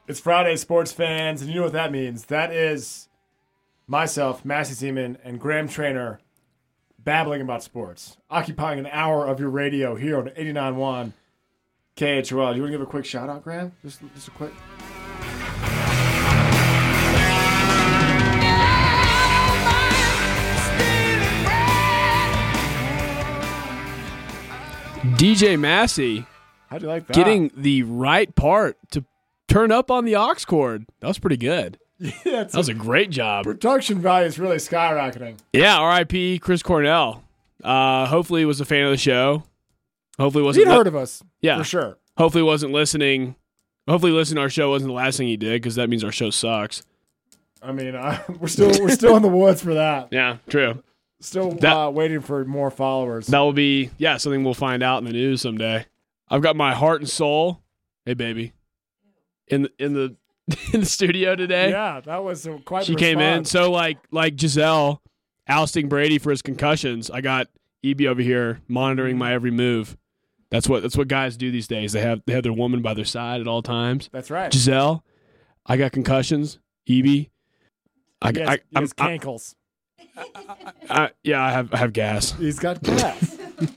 It's Friday, sports fans, and you know what that means. That is myself, Massey Seaman, and Graham Trainer babbling about sports, occupying an hour of your radio here on 89.1 KHOL. You want to give a quick shout out, Graham? Just a quick. DJ Massey. How'd you like that? Getting the right part to turn up on the aux cord. That was pretty good. Yeah, that was a great job. Production value is really skyrocketing. Yeah, R.I.P. Chris Cornell. Hopefully he was a fan of the show. Hopefully wasn't. He'd heard of us, yeah, for sure. Hopefully wasn't listening. Hopefully listening to our show wasn't the last thing he did, because that means our show sucks. I mean, we're still in the woods for that. Yeah, true. Still waiting for more followers. That will be something we'll find out in the news someday. I've got my heart and soul. Hey, baby. In the studio today. Yeah, that was quite. She came in. So like Giselle ousting Brady for his concussions, I got EB over here monitoring my every move. That's what guys do these days. They have their woman by their side at all times. That's right. Giselle, I got concussions. EB, he has cankles. I have gas. He's got gas.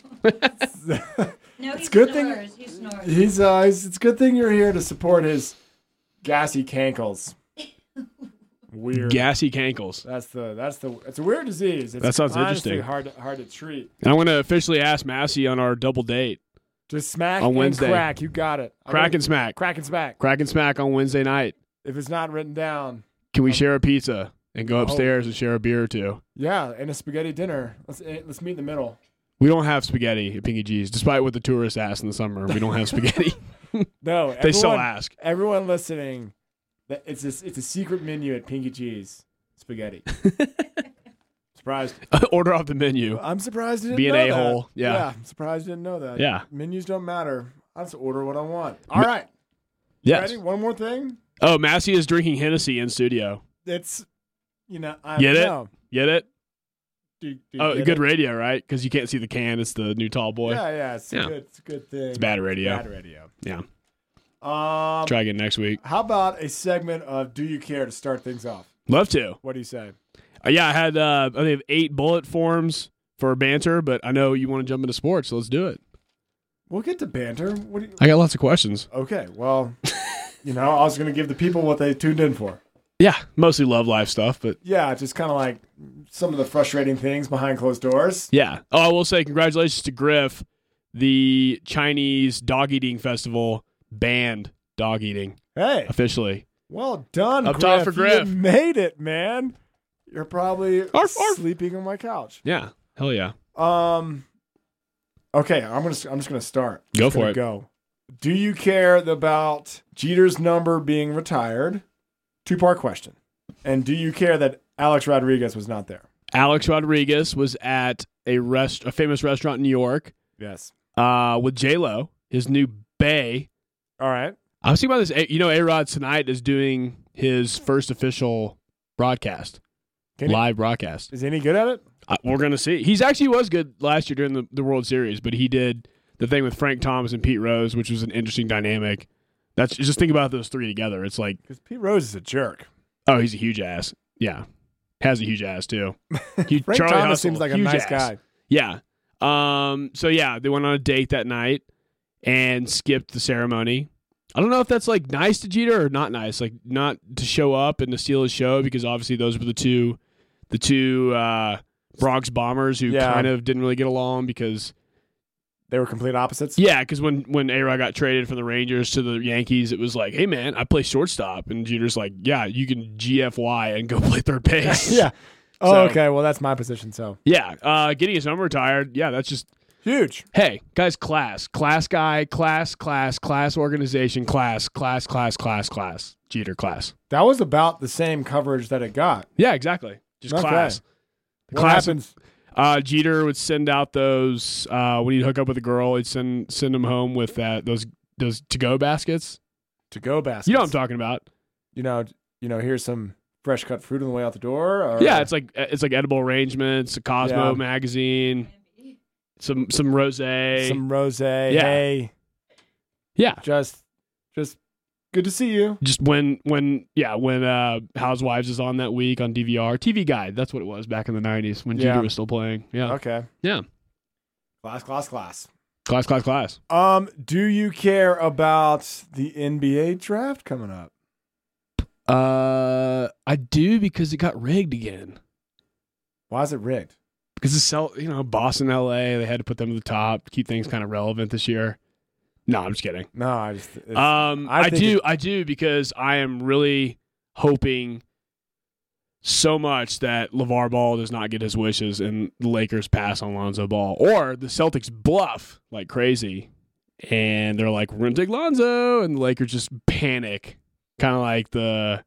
No, it's good snores. He snores. It's a good thing you're here to support his gassy cankles. Weird. Gassy cankles. It's a weird disease. That sounds honestly interesting. hard to treat. And I'm going to officially ask Massey on our double date. Just smack on Wednesday. And crack. You got it. Crack and smack. Crack and smack. Crack and smack on Wednesday night. If it's not written down. Can we share a pizza and go upstairs and share a beer or two? Yeah, and a spaghetti dinner. Let's meet in the middle. We don't have spaghetti at Pinky G's, despite what the tourists ask in the summer. We don't have spaghetti. No, they still ask. Everyone listening, it's a secret menu at Pinky G's. Spaghetti. Surprised. Order off the menu. I'm surprised you didn't Be an know a-hole. that. Yeah, I'm surprised you didn't know that. Yeah. Menus don't matter. I just order what I want. All right. Yes. Ready? One more thing. Oh, Massey is drinking Hennessy in studio. It's, I Get it? know. Get it? Do you Good get it? radio, right? Because you can't see the can. It's the new tall boy. Yeah, it's a good thing. It's bad radio. Bad radio. Yeah. Try again next week. How about a segment of Do You Care to start things off? Love to. What do you say? Yeah, I had I have 8 bullet forms for banter, but I know you want to jump into sports, so let's do it. We'll get to banter. I got lots of questions. Okay, well, I was going to give the people what they tuned in for. Yeah, mostly love life stuff, but yeah, just kind of like some of the frustrating things behind closed doors. Yeah. Oh, I will say congratulations to Griff. The Chinese dog eating festival banned dog eating. Hey, officially. Well done, Up Griff. top for Griff. You made it, man. You're probably sleeping on my couch. Yeah. Hell yeah. Okay, I'm just gonna start. Go for it. Go. Do you care about Jeter's number being retired? 2-part question. And do you care that Alex Rodriguez was not there? Alex Rodriguez was at a famous restaurant in New York. Yes. With J-Lo, his new bae. All right. I was thinking about this. A-Rod tonight is doing his first official broadcast. Live broadcast. Is he any good at it? We're going to see. He actually was good last year during the World Series, but he did the thing with Frank Thomas and Pete Rose, which was an interesting dynamic. That's just think about those three together. It's like, because Pete Rose is a jerk. Oh, he's a huge ass. Yeah, has a huge ass too. Frank Charlie Thomas Hustle, seems like a nice guy. Yeah. So yeah, they went on a date that night and skipped the ceremony. I don't know if that's like nice to Jeter or not nice. Like not to show up and to steal his show, because obviously those were the two Bronx Bombers who kind of didn't really get along because they were complete opposites. Yeah, because when A-Rod got traded from the Rangers to the Yankees, it was like, hey man, I play shortstop, and Jeter's like, yeah, you can GFY and go play third base. Yeah. Oh, okay. Well, that's my position. So yeah, getting his number retired. Yeah, that's just huge. Hey guys, class guy, class organization, class. Jeter class. That was about the same coverage that it got. Yeah, exactly. Just class. What happens? Jeter would send out those when he'd hook up with a girl. He'd send them home with those to-go baskets. To-go baskets. You know what I'm talking about. Here's some fresh cut fruit on the way out the door. Or? Yeah, it's like edible arrangements, a Cosmo magazine, some rosé. Some rosé. Yeah. Hey. Yeah. Just Good to see you. Just when Housewives is on that week on DVR. TV Guide, that's what it was back in the 90s when Jeter was still playing. Yeah. Okay. Yeah. Class. Class. Do you care about the NBA draft coming up? I do because it got rigged again. Why is it rigged? Because Boston, LA, they had to put them at the top, keep things kind of relevant this year. No, I'm just kidding. No, I do because I am really hoping so much that LeVar Ball does not get his wishes and the Lakers pass on Lonzo Ball, or the Celtics bluff like crazy and they're like, we're going to take Lonzo, and the Lakers just panic, kind of like the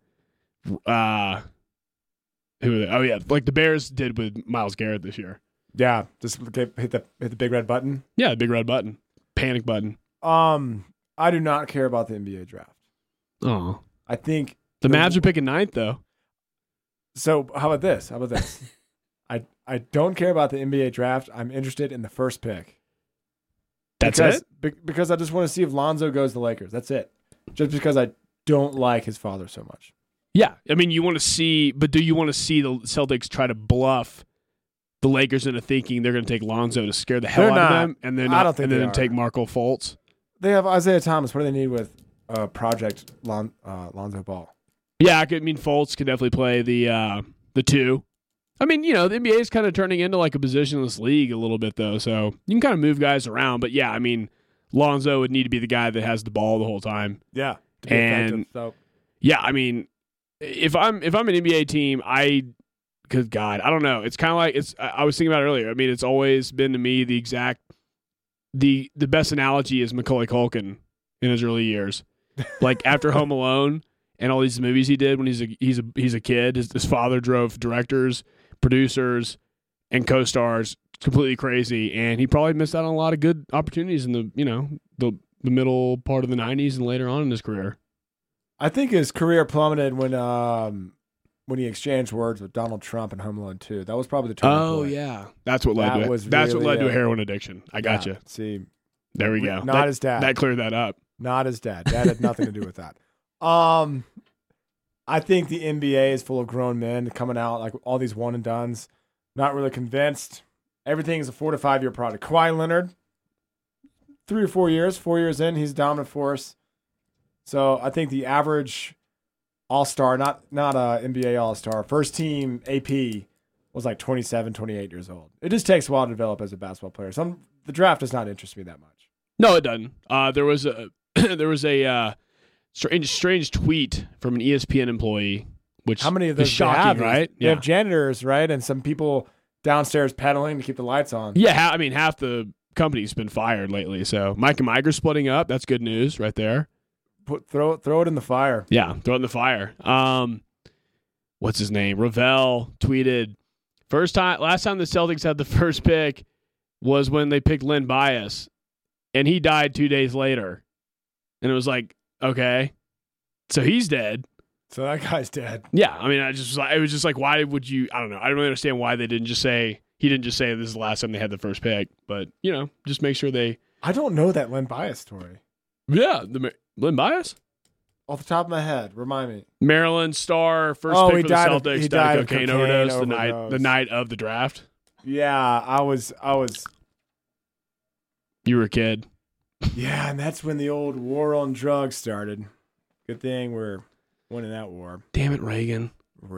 like the Bears did with Myles Garrett this year. Yeah, just hit the big red button. Yeah, the big red button, panic button. I do not care about the NBA draft. Oh, I think the Mavs are picking 9th though. So how about this? I don't care about the NBA draft. I'm interested in the first pick. It? Because I just want to see if Lonzo goes to the Lakers. That's it. Just because I don't like his father so much. Yeah, I mean, you want to see, but do you want to see the Celtics try to bluff the Lakers into thinking they're going to take Lonzo to scare the hell out of them, and then take Marco Fultz? They have Isaiah Thomas. What do they need with Project Lonzo Ball? Yeah, Fultz could definitely play the 2. I mean, the NBA is kind of turning into like a positionless league a little bit, though, so you can kind of move guys around. But yeah, I mean, Lonzo would need to be the guy that has the ball the whole time. Yeah, to be effective, so. Yeah, I mean, if I'm an NBA team, good God, I don't know. It's kind of like I was thinking about it earlier. I mean, it's always been to me the best analogy is Macaulay Culkin in his early years, like after Home Alone and all these movies he did when he's a kid. His father drove directors, producers, and co-stars completely crazy, and he probably missed out on a lot of good opportunities in the middle part of the 90s and later on in his career. I think his career plummeted when he exchanged words with Donald Trump in Home Alone 2. That was probably the turning point. Oh yeah, that's what led to a heroin addition. I got you. See, there we go. Not his dad. That cleared that up. Not his dad. Dad had nothing to do with that. I think the NBA is full of grown men coming out like all these one and dones. Not really convinced. Everything is a 4 to 5 year project. Kawhi Leonard, 3 or 4 years. 4 years in, he's a dominant force. So I think the average all-star, not a NBA all-star, first team AP was like 27, 28 years old. It just takes a while to develop as a basketball player. The draft does not interest me that much. No, it doesn't. There was a strange tweet from an ESPN employee, which how many of those is shocking, right? They have janitors, right, and some people downstairs pedaling to keep the lights on. Yeah, half the company's been fired lately. So Mike and Mike are splitting up. That's good news right there. Throw it in the fire. Yeah, throw it in the fire. What's his name? Ravel tweeted, last time the Celtics had the first pick was when they picked Len Bias, and he died 2 days later. And it was like, okay, so he's dead. So that guy's dead. Yeah, I mean, it was just like, why would you? I don't know. I don't really understand why they didn't just say he didn't just say this is the last time they had the first pick, but just make sure they. I don't know that Len Bias story. Yeah, Len Bias? Off the top of my head, remind me. Maryland star, first pick for the Celtics, he died of cocaine overdose the night of the draft. Yeah, I was. You were a kid. Yeah, and that's when the old war on drugs started. Good thing we're winning that war. Damn it, Reagan.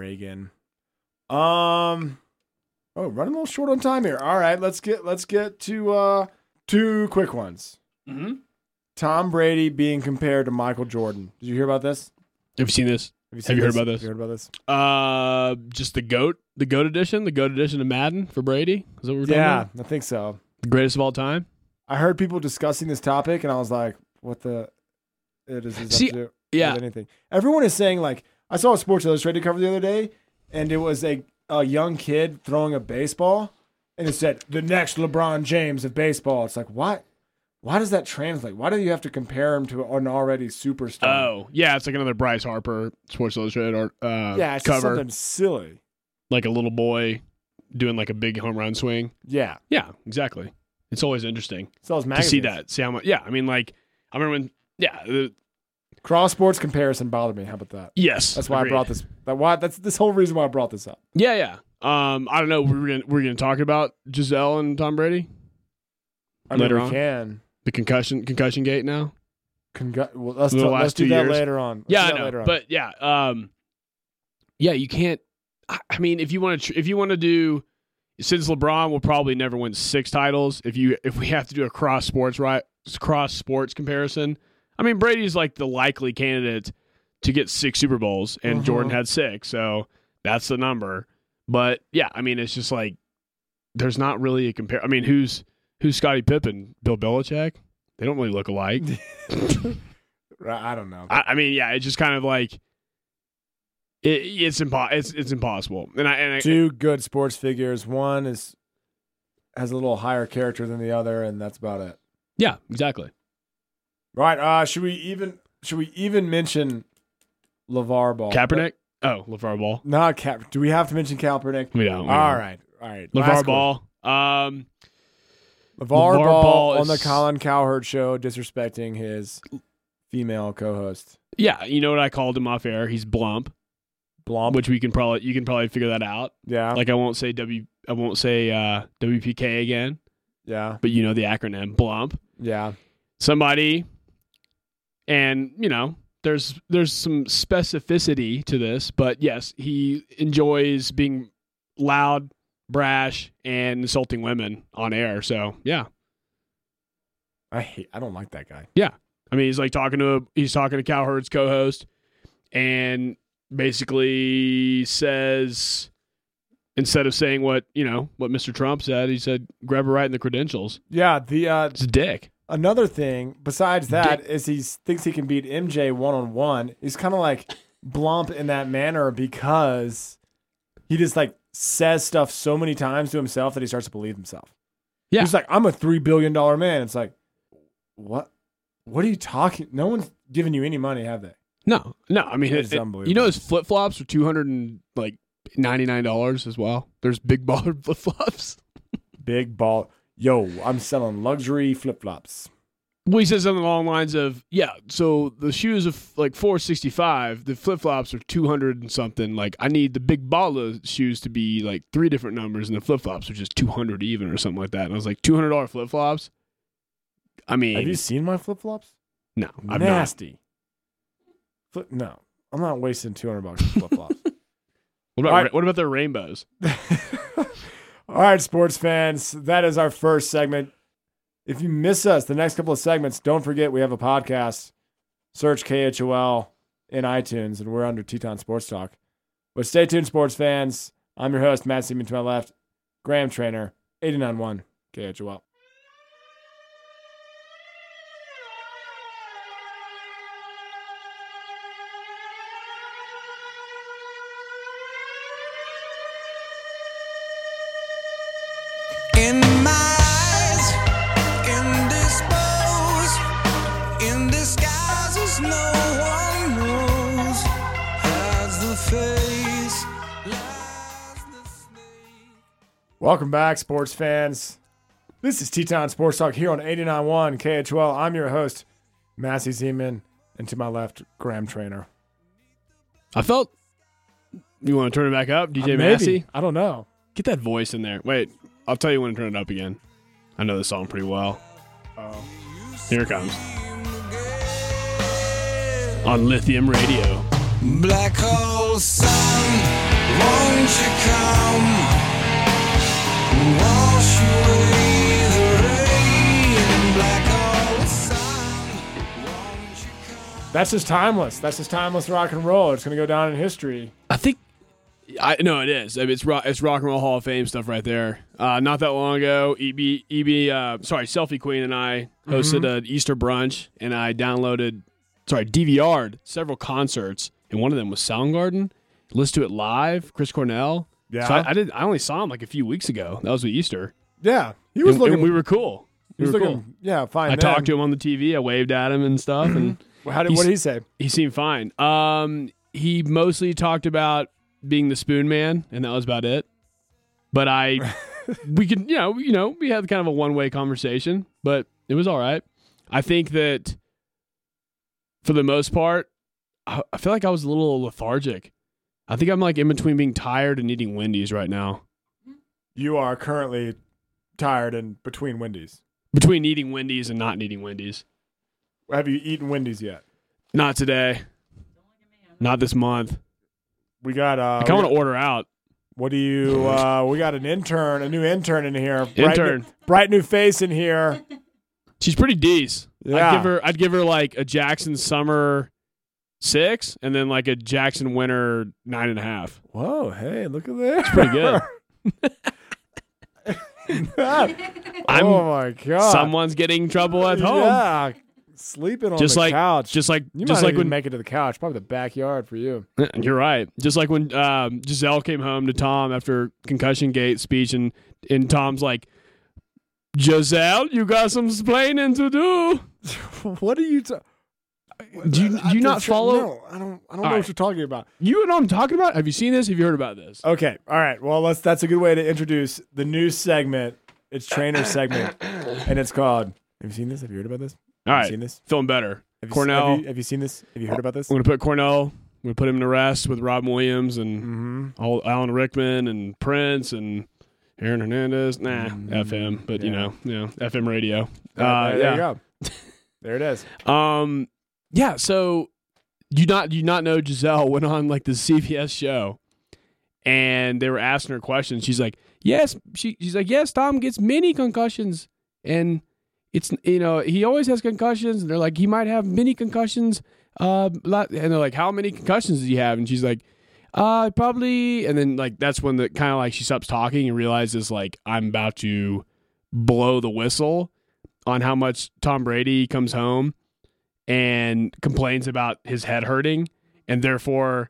Running a little short on time here. All right, let's get to 2 quick ones. Mm-hmm. Tom Brady being compared to Michael Jordan. Did you hear about this? Have you seen this? Have you heard about this? Have you heard about this? Just the GOAT edition of Madden for Brady. Is that what we're talking about? I think so. The greatest of all time. I heard people discussing this topic, and I was like, "What the? It is up to do with anything." Everyone is saying like, I saw a Sports Illustrated cover the other day, and it was a young kid throwing a baseball, and it said the next LeBron James of baseball. It's like, what? Why does that translate? Why do you have to compare him to an already superstar? Oh, yeah, it's like another Bryce Harper Sports Illustrated it's cover. Something silly. Like a little boy doing like a big home run swing. Yeah. Yeah, exactly. It's always interesting to see that. See how much. Yeah, I mean, like, I remember when, Cross sports comparison bothered me. How about that? Yes, That's why agreed. I brought this. That's this whole reason why I brought this up. Yeah. I don't know. We're gonna talk about Giselle and Tom Brady later we on. can. The concussion gate now. Well, let's The last let's do 2 that years. later on. Let's Yeah, do I that know. later on. But yeah, you can't. I mean, if you want to do, since LeBron will probably never win 6 titles, if we have to do a cross sports comparison, I mean, Brady's like the likely candidate to get 6 Super Bowls, and Jordan had 6, so that's the number. But yeah, I mean, it's just like there's not really a compare. I mean, who's Scottie Pippen? Bill Belichick? They don't really look alike. I don't know. I mean, yeah, it's just kind of like it's impossible. And Two good sports figures. One has a little higher character than the other, and that's about it. Yeah, exactly. Right. Should we even mention LeVar Ball? Kaepernick? Oh, LeVar Ball. Not Cap. Do we have to mention Kaepernick? We don't. All right. LeVar Ball. LeVar LeVar Ball Ball on the is- Colin Cowherd show disrespecting his female co-host. Yeah, you know what I called him off air? He's Blump, Blomp. which you can probably figure that out. Yeah. Like I won't say WPK again, Yeah. but you know the acronym Blump. Yeah. Somebody, and there's some specificity to this, but yes, he enjoys being loud, brash, and insulting women on air. So yeah, I don't like that guy. I mean he's talking to Cowherd's co-host, and basically says, instead of saying what Mr. Trump said, he said grab her right in the credentials. Yeah. It's a dick. Another thing besides that is he thinks he can beat MJ one-on-one. He's kind of like Blump in that manner because he just says stuff so many times to himself that he starts to believe himself. Yeah. He's like, I'm a $3 billion man. It's like, what? What are you talking? No one's giving you any money, have they? No. I mean, It's unbelievable. his flip flops are $299 as well. There's big baller flip flops. Big ball. Yo, I'm selling luxury flip-flops. Well, he says something along the lines of, yeah, so the shoes are $465, the flip flops are 200 and something. Like, I need the big baller shoes to be 3 different numbers, and the flip flops are just 200 even or something like that. And I was like, $200 flip flops? I mean, Have you seen my flip-flops? no, I'm not. Nasty. No, I'm not wasting $200 on flip-flops. What about their rainbows? All right, sports fans, that is our first segment. If you miss us, the next couple of segments, don't forget we have a podcast. Search KHOL in iTunes, and we're under Teton Sports Talk. But stay tuned, sports fans. I'm your host, Matt Seaman, to my left, Graham Trainer, 89.1 KHOL. In my eyes, indisposed, in disguises no one knows, as the face lies the snake. Welcome back, sports fans. This is Teton Sports Talk here on 89.1 KHOL. I'm your host, Massey Zeman, and to my left, Graham Trainer. I felt, you want to turn it back up, DJ Maybe. Massey? I don't know. Get that voice in there. Wait, I'll tell you when to turn it up again. I know this song pretty well. Oh. Here it comes. On Lithium Radio. Black hole sun, won't you come? Wash away the rain. Black hole sun, won't you come? That's just timeless. That's just timeless rock and roll. It's going to go down in history. I think, no, it is. I mean, it's rock and roll Hall of Fame stuff right there. Not that long ago, Selfie Queen and I hosted an Easter brunch, and I DVR'd several concerts, and one of them was Soundgarden. Listened to it live, Chris Cornell. Yeah. So I only saw him a few weeks ago. That was with Easter. Yeah. He was And looking. we were cool. he was We were looking. cool. Yeah, fine. I talked to him on the TV. I waved at him and stuff, and What did he say? he seemed fine. He mostly talked about being the Spoon Man, and that was about it. But we could, we had kind of a one-way conversation, but it was all right. I think that for the most part, I feel like I was a little lethargic. I think I'm like in between being tired and eating Wendy's right now. You are currently tired and between Wendy's. Between eating Wendy's and not eating Wendy's. Have you eaten Wendy's yet? Not today. Not this month. We got. I kind of want to order out. What do you? We got a new intern in here. Intern. Bright new face in here. She's pretty decent. Yeah. I'd give her like a Jackson Summer 6 and then like a Jackson Winter 9.5. Whoa! Hey, look at this. Pretty good. Oh my god! Someone's getting in trouble at home. Yeah, sleeping on Just the like- couch. Just like you just might like even when make it to the couch. Probably the backyard for you. you're right. Just like when Giselle came home to Tom after concussion gate speech and Tom's like, Giselle, you got some explaining to do. What are you? Do you not follow? No, I don't know right. what you're talking about. You know what I'm talking about? Have you seen this? Have you heard about this? Okay, all right. Well, that's a good way to introduce the new segment. It's trainer segment, and it's called. Have you seen this? Have you heard about this? All Have right, you seen this? feeling better. Have you, Cornell. Have you seen this? Have you heard about this? I'm gonna put Cornell. I'm gonna put him to rest with Rob Williams and Mm-hmm. Alan Rickman and Prince and Aaron Hernandez. Nah, FM, but you know, FM radio. There you go. There it is. Yeah. So you not know Giselle went on like the CBS show, and they were asking her questions. She's like, yes. She's like, yes. Tom gets many concussions, and it's he always has concussions. And they're like, he might have many concussions. And they're like, how many concussions does he have? And she's like, probably. And then like that's when the kind of like she stops talking and realizes like I'm about to blow the whistle on how much Tom Brady comes home and complains about his head hurting, and therefore,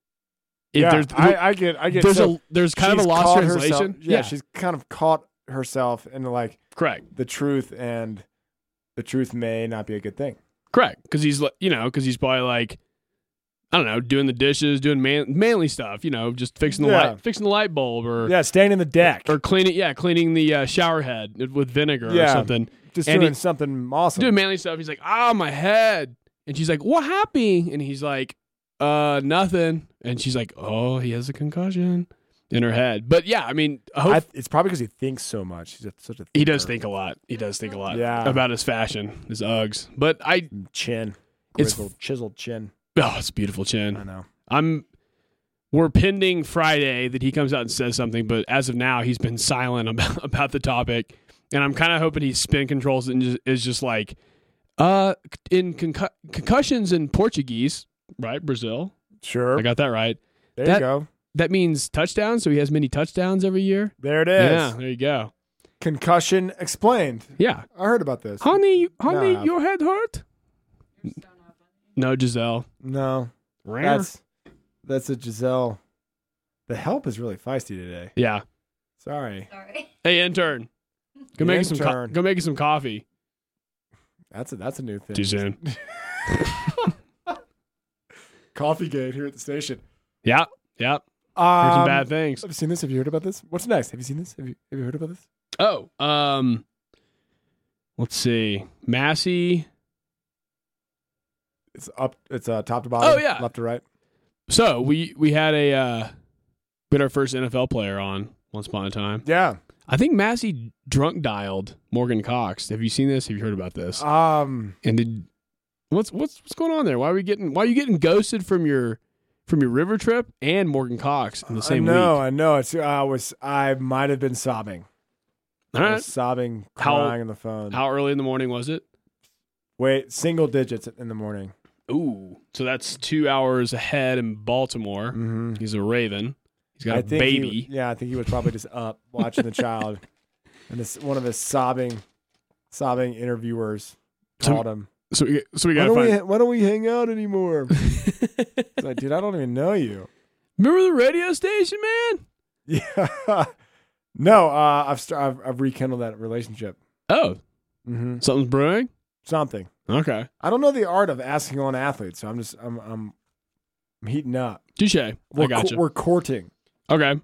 I get. there's kind of a she's lost caught translation. herself- she's kind of caught herself in like correct, the truth, and the truth may not be a good thing. correct, because he's probably like, I don't know, doing the dishes, doing manly stuff, just fixing the light bulb or Staying in the deck or cleaning the shower head with vinegar or something. just and doing something awesome. Doing manly stuff. He's like, my head. And she's like, what happened? And he's like, nothing. And she's like, oh, he has a concussion in her head. But yeah, I mean, it's probably because he thinks so much. He's such a he does think a lot. He does think a lot about his fashion, his Uggs. But chin, It's- chiseled chin. it's a beautiful chin. I know. We're pending Friday that he comes out and says something, but as of now, he's been silent about the topic. And I'm kind of hoping he spin controls and is just like, in concussions in Portuguese, right? Brazil. Sure. I got that right. There you go. That means touchdowns. So he has many touchdowns every year. There it is. Yeah, there you go. Concussion explained. Yeah. I heard about this. Honey, No. your head hurt? No, Giselle. No. That's a Giselle. The help is really feisty today. Yeah. Sorry. Hey, intern. Go make us some coffee. That's a new thing. Too soon. Coffee gate here at the station. Yeah. Here's some bad things. Have you seen this? Have you heard about this? What's next? Have you seen this? Have you heard about this? Oh, let's see. Massey. It's up. It's top to bottom. Oh, yeah. Left to right. So we had our first NFL player on once upon a time. Yeah. I think Massey drunk dialed Morgan Cox. Have you seen this? Have you heard about this? And what's going on there? Why are you getting ghosted from your river trip and Morgan Cox in the same week? I know. I might have been sobbing. All I right. was sobbing, crying on the phone. How early in the morning was it? Wait, single digits in the morning. Ooh, so that's 2 hours ahead in Baltimore. Mm-hmm. He's a Raven. He's got a baby. I think he was probably just up watching the child, and one of his sobbing interviewers called him. So we got to find. Why don't we hang out anymore? It's like, dude, I don't even know you. Remember the radio station, man? Yeah. No, I've rekindled that relationship. Oh, Mm-hmm. something's brewing. Something. Okay, I don't know the art of asking on athletes, so I'm heating up. touche. I gotcha. We're courting. Okay.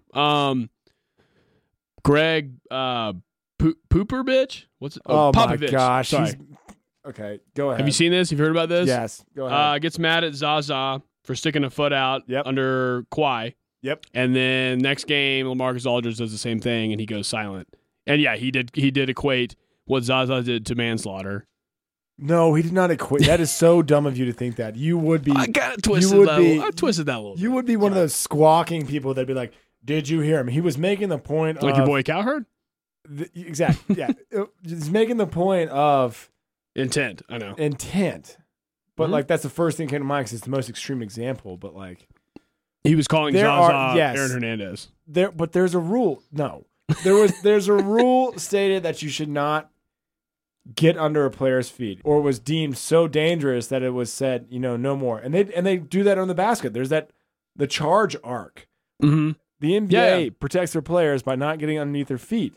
Greg, Pooper bitch. What's it? Oh my Popovich. gosh, Sorry. Okay, go ahead. Have you seen this? You've heard about this? Yes, go ahead. Gets mad at Zaza for sticking a foot out under Kawhi. Yep. And then next game, LaMarcus Aldridge does the same thing, and he goes silent. And yeah, he did equate what Zaza did to manslaughter. No, he did not equate. That is so dumb of you to think that. You would be. I twisted that a little. You would be one of those squawking people that'd be like, "Did you hear him?" He was making the point like of your boy Cowherd. Exactly. Yeah, he's making the point of intent. I know intent, but Mm-hmm. like that's the first thing that came to mind because it's the most extreme example. But like, he was calling Zaza Aaron Hernandez. But there's a rule. No, there's a rule stated that you should not get under a player's feet, or was deemed so dangerous that it was said, no more. And they do that on the basket. There's the charge arc. Mm-hmm. The NBA protects their players by not getting underneath their feet.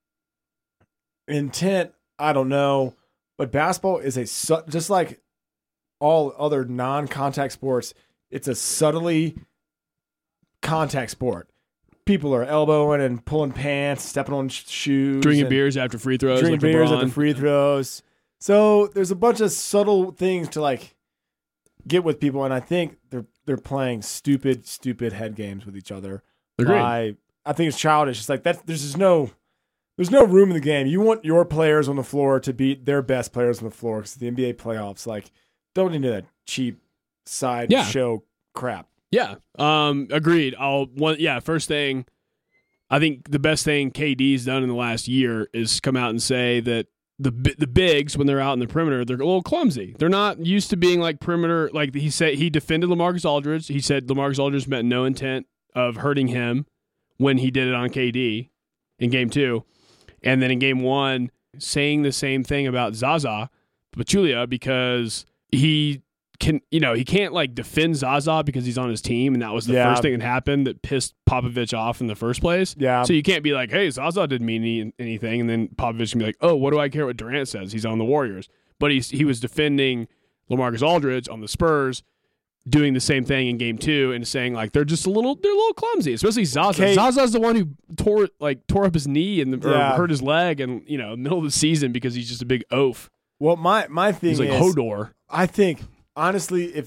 Intent, I don't know, but basketball is just like all other non-contact sports. It's a subtly contact sport. People are elbowing and pulling pants, stepping on shoes, drinking beers after free throws. Drinking beers after free throws. So there's a bunch of subtle things to like get with people, and I think they're playing stupid head games with each other. Agreed. I think it's childish. It's like that. There's no room in the game. You want your players on the floor to beat their best players on the floor because the NBA playoffs. Like, don't into that cheap side show crap. Yeah. Agreed. First thing, I think the best thing KD's done in the last year is come out and say that the bigs, when they're out in the perimeter, they're a little clumsy. They're not used to being like perimeter. Like he said, he defended LaMarcus Aldridge. He said LaMarcus Aldridge meant no intent of hurting him when he did it on KD in game 2. And then in game 1, saying the same thing about Zaza Pachulia because he can't like defend Zaza because he's on his team, and that was the first thing that happened that pissed Popovich off in the first place. Yeah. So you can't be like, hey, Zaza didn't mean anything, and then Popovich can be like, oh, what do I care what Durant says? He's on the Warriors. But he was defending LaMarcus Aldridge on the Spurs, doing the same thing in game 2 and saying like they're a little clumsy, especially Zaza. Zaza's the one who tore up his knee and or hurt his leg in middle of the season because he's just a big oaf. Well, my thing he's like is Hodor. I think honestly, if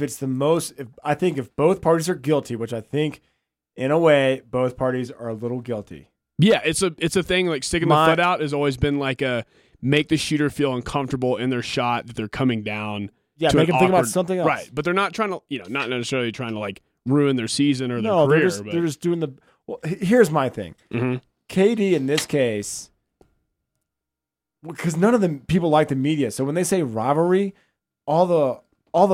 both parties are guilty, which I think in a way both parties are a little guilty. Yeah, it's a thing like sticking the foot out has always been like a make the shooter feel uncomfortable in their shot that they're coming down. Yeah, make them think about something else. Right, but they're not trying to, not necessarily trying to like ruin their season or their career. They're just doing the. Well, here's my thing. Mm-hmm. KD in this case, because none of the people like the media. So when they say rivalry, let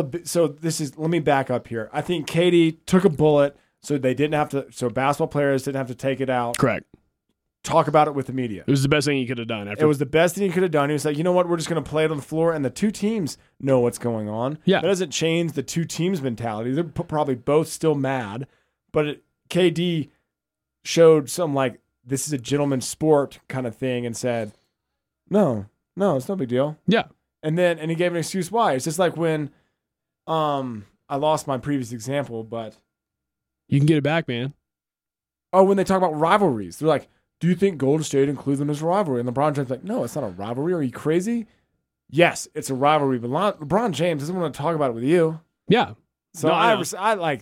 me back up here. I think KD took a bullet, so basketball players didn't have to take it out. Correct. Talk about it with the media. It was the best thing he could have done. It was the best thing he could have done. He was like, you know what? We're just going to play it on the floor, and the two teams know what's going on. Yeah. That doesn't change the two teams' mentality. They're probably both still mad, but KD showed some like, this is a gentleman's sport kind of thing and said, no, it's no big deal. Yeah. And he gave an excuse why. It's just like when I lost my previous example, but you can get it back, man. Oh, when they talk about rivalries, they're like, do you think Golden State and Cleveland is a rivalry? And LeBron James is like, no, it's not a rivalry. Are you crazy? Yes, it's a rivalry, but LeBron James doesn't want to talk about it with you. Yeah. So I like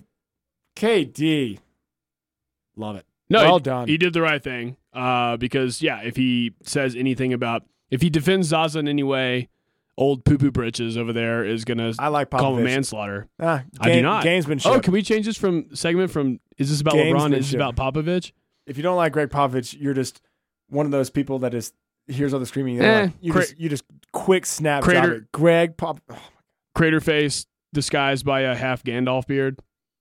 KD. Love it. No, well done. He did the right thing because, if he says anything if he defends Zaza in any way, old poo-poo britches over there is going to call him manslaughter. I do not. Gamesmanship. Oh, can we change this segment from, is this about LeBron? Is this about Popovich? If you don't like Greg Popovich, you're just one of those people that just hears all the screaming. You just quick snap job it. Greg Pop. Oh, Crater face disguised by a half Gandalf beard.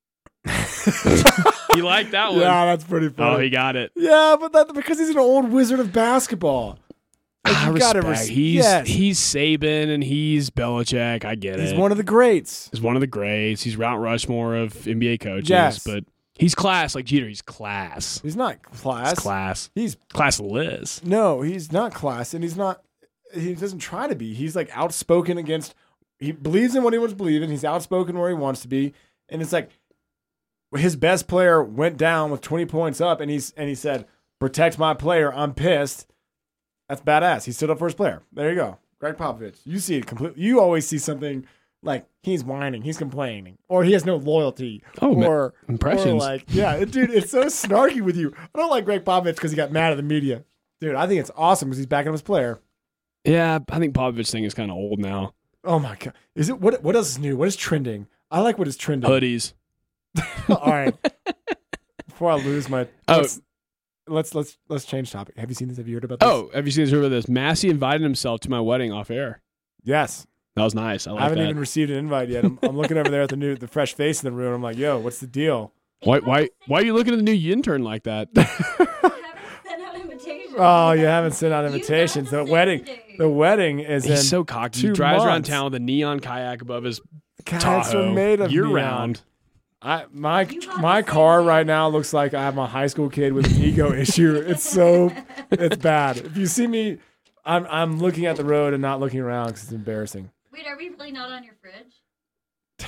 You like that one? Yeah, that's pretty funny. Oh, he got it. Yeah, but because he's an old wizard of basketball. Respect. He's Saban and he's Belichick. I get it. He's one of the greats. He's one of the greats. He's Mount Rushmore of NBA coaches. Yes. But he's class like Jeter. He's class. He's not class. He's class. He's classless. No, he's not class, and he's not. He doesn't try to be. He's like outspoken against. He believes in what he wants to believe in. He's outspoken where he wants to be, and it's like his best player went down with 20 points up, and he said, "Protect my player. I'm pissed." That's badass. He stood up for his player. There you go. Greg Popovich. You see it completely. You always see something like he's whining, he's complaining, or he has no loyalty. Or impressions. Or dude, it's so snarky with you. I don't like Greg Popovich because he got mad at the media. Dude, I think it's awesome because he's backing up his player. Yeah, I think Popovich thing is kind of old now. Oh my god, is it? What else is new? What is trending? I like what is trending. Hoodies. All right. Before I lose my, let's change topic. Have you seen this? Have you heard about this? Oh, have you seen this? Massey invited himself to my wedding off air. Yes. That was nice. I haven't even received an invite yet. I'm looking over there at the fresh face in the room. I'm like, yo, what's the deal? Why are you looking at the new intern like that? Oh, you haven't sent out invitations. The wedding is He's in so cocky. 2 He drives around months. town with a neon kayak above his Kayaks Tahoe are made of year neon. round. My car right now looks like I have a high school kid with an ego issue. It's bad. If you see me, I'm looking at the road and not looking around because it's embarrassing. Wait, are we really not on your fridge?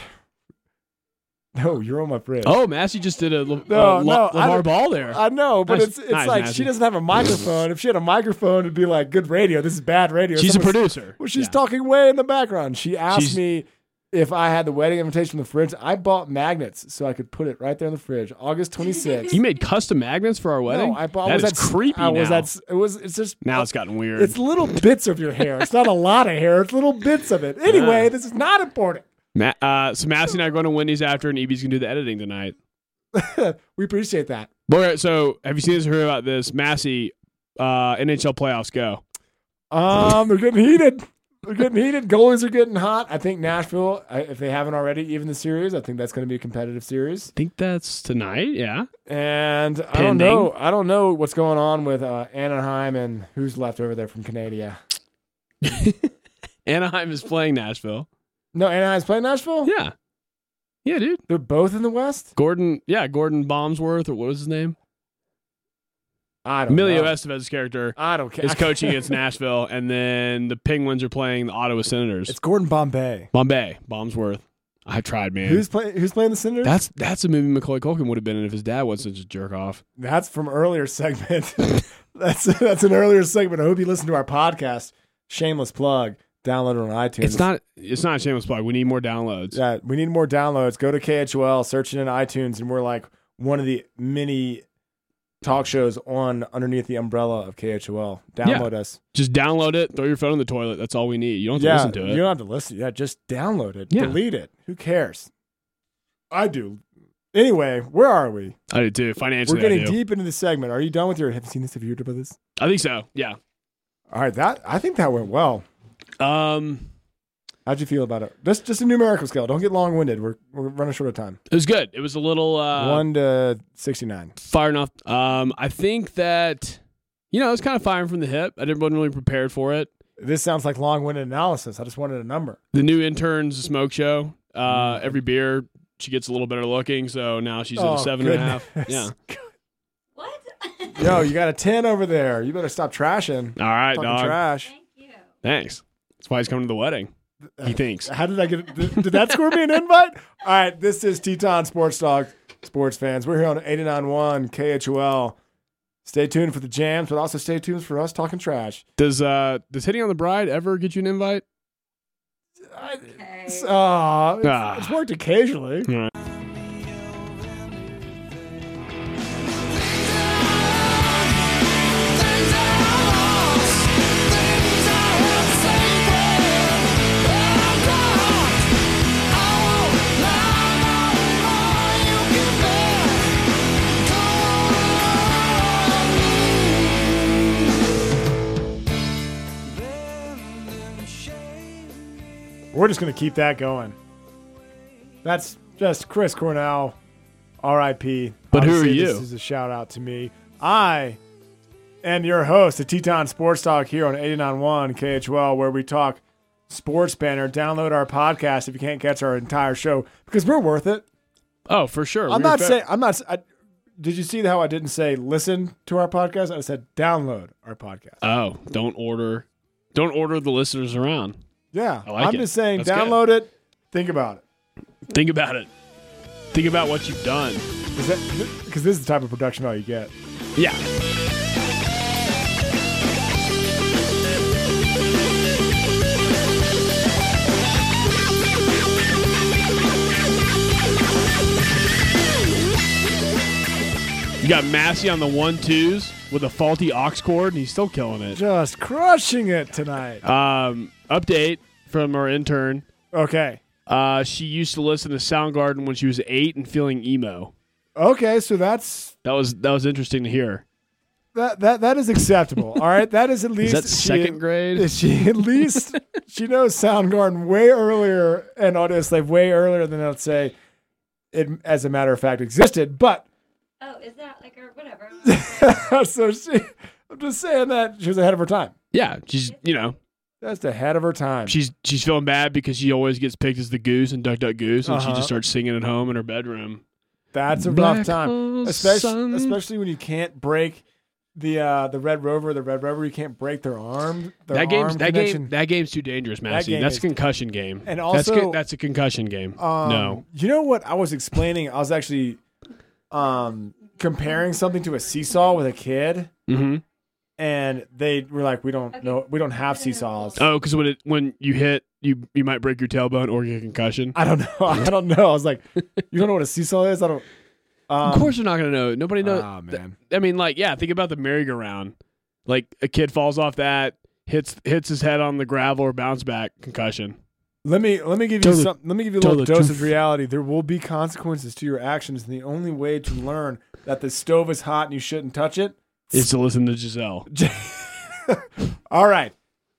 No, you're on my fridge. Oh, Massey just did a No, LeVar Ball there. I know, but Nice. it's Nice, like Massey. she doesn't have a microphone. If she had a microphone, it'd be like good radio. This is bad radio. She's a Someone's- producer. Well, she's Yeah. talking way in the background. She asked She's- me if I had the wedding invitation from the fridge. I bought magnets so I could put it right there in the fridge. August 26th. You made custom magnets for our wedding? No, I bought. That was is creepy I was now. It's just Now it's gotten weird. It's little bits of your hair. It's not a lot of hair. It's little bits of it. Anyway, Yeah. this is not important. So Massey and I are going to Wendy's after, and Evie's going to do the editing tonight. We appreciate that. But, so have you seen this or heard about this? Massey, NHL playoffs go. They're getting heated. They're getting heated. Goalies are getting hot. I think Nashville, if they haven't already, even the series, I think that's going to be a competitive series. I think that's tonight, yeah. And I Pending. don't know what's going on with Anaheim and who's left over there from Canada. Anaheim is playing Nashville. No, Anaheim's playing Nashville? Yeah. Yeah, dude. They're both in the West? Gordon Bombsworth, or what was his name? I don't Emilio know. Estevez's character I don't care. is coaching against Nashville, and then the Penguins are playing the Ottawa Senators. It's Gordon Bombay. Bombsworth. I tried, man. Who's playing the Senators? That's a movie Macaulay Culkin would have been in if his dad wasn't such a jerk off. That's from earlier segment. that's an earlier segment. I hope you listen to our podcast. Shameless plug. Download it on iTunes. It's not a shameless plug. We need more downloads. Yeah, we need more downloads. Go to KHOL, search it in iTunes, and we're like one of the many talk shows on underneath the umbrella of KHOL. Download us. Just download it, throw your phone in the toilet. That's all we need. You don't have to listen to it. You don't have to listen. Yeah, just download it. Yeah. Delete it. Who cares? I do. Anyway, where are we? I do too. Financially, We're getting I do. deep into the segment. Are you done with your? Have you seen this? Have you heard about this? I think so. Yeah. All right, I think that went well. How'd you feel about it? Just a numerical scale. Don't get long winded. We're running short of time. It was good. It was a little 1 to 69. firing off. I think that it was kind of firing from the hip. I wasn't really prepared for it. This sounds like long winded analysis. I just wanted a number. The new intern's a smoke show. Every beer she gets a little better looking, so now she's at a 7.5. Yeah. What? Yo, you got a 10 over there. You better stop trashing. All right, Talking dog. trash. Thank you. Thanks. That's why he's coming to the wedding. He thinks. How did I get? Did that score me an invite? All right, this is Teton Sports Talk, sports fans. We're here on 89.1 KHOL. Stay tuned for the jams, but also stay tuned for us talking trash. Does hitting on the bride ever get you an invite? Okay. It's worked occasionally. All right. We're just going to keep that going. That's just Chris Cornell, R.I.P. But who are Obviously, you? This is a shout out to me. I am your host of Teton Sports Talk here on 89.1 KHOL, where we talk sports banner. Download our podcast if you can't catch our entire show because we're worth it. Oh, for sure. I'm not saying did you see how I didn't say listen to our podcast? I said download our podcast. Oh, don't order the listeners around. Yeah, I like I'm it. just saying That's good. download it. Think about it. Think about it. Think about what you've done. Because this is the type of production value you get. Yeah. You got Massey on the 1-2s with a faulty aux cord, and he's still killing it. Just crushing it tonight. Update from our intern. Okay. She used to listen to Soundgarden when she was 8 and feeling emo. Okay, so that was interesting to hear. That is acceptable. All right, that is at least Is that second grade? She at least she knows Soundgarden way earlier and Audioslave way earlier than let's say it, as a matter of fact, existed. But Oh, is that like or whatever? so I'm just saying that she was ahead of her time. Yeah, she's Just ahead of her time. she's feeling bad because she always gets picked as the goose and Duck Duck Goose, and she just starts singing at home in her bedroom. That's a Black rough time, hole especially sun. when you can't break the Red Rover. The Red Rover, you can't break their arm. That game's too dangerous, Massey. game That's a is- concussion game. And also- that's a concussion game. No. You know what I was explaining? I was actually comparing something to a seesaw with a kid, Mm-hmm. and they were like, "We don't know. We don't have seesaws." Oh, because when you hit, you might break your tailbone or get a concussion. I don't know. I don't know. I was like, "You don't know what a seesaw is?" I don't. Of course, you're not gonna know. Nobody knows. Oh man. I mean, think about the merry-go-round. Like a kid falls off that, hits his head on the gravel or bounce back, concussion. Let me give Tell you the- some. Let me give you a tell little the dose truth. of reality. There will be consequences to your actions, and the only way to learn that the stove is hot and you shouldn't touch it. Is to listen to Giselle. All right.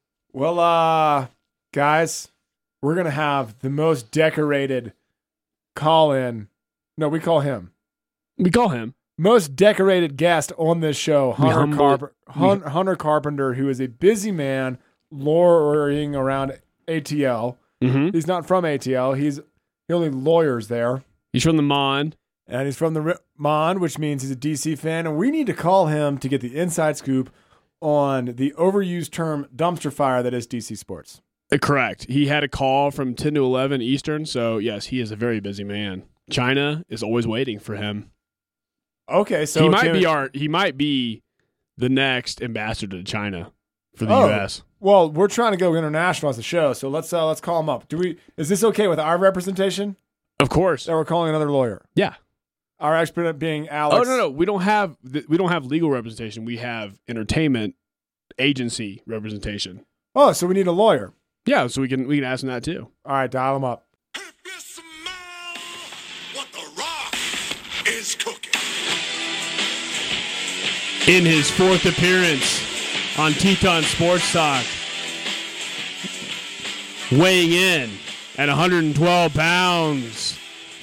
Well, guys, we're gonna have the most decorated call-in. No, we call him We call him. most decorated guest on this show, humble- Hunter Carpenter, who is a busy man lawyering around ATL. Mm-hmm. He's not from ATL. He only lawyers there. He's from the Mon. And he's from the Mon, which means he's a DC fan. And we need to call him to get the inside scoop on the overused term dumpster fire that is DC sports. Correct. He had a call from 10 to 11 Eastern. So, yes, he is a very busy man. China is always waiting for him. Okay, so he might be the next ambassador to China for the Oh. U.S. Well, we're trying to go international as a show, so let's call him up. Is this okay with our representation Of course. that we're calling another lawyer? Yeah. Our expert being Alex. Oh no, we don't have legal representation. We have entertainment agency representation. Oh, so we need a lawyer. Yeah, so we can ask him that too. All right, dial him up. If you smell what the Rock is cooking. In his fourth appearance on Teton Sports Talk, weighing in at 112 pounds,